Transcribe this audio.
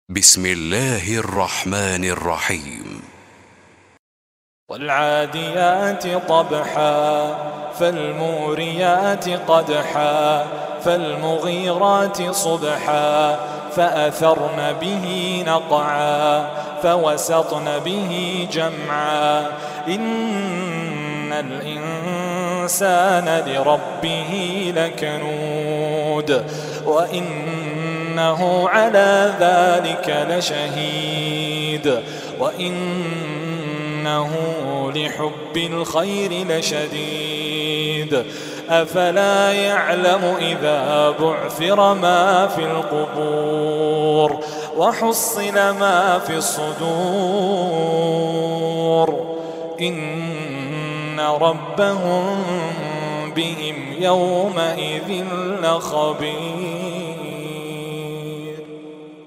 بسم الله الرحمن الرحيم. والعاديات ضبحا فالموريات قدحا فالمغيرات صبحا فأثرن به نقعا فوسطن به جمعا إن الإنسان لربه لكنود وإنه على ذلك لشهيد وإنه لحب الخير لشديد أفلا يعلم إذا بعثر ما في القبور وحصل ما في الصدور إن ربهم بهم يومئذ لخبير.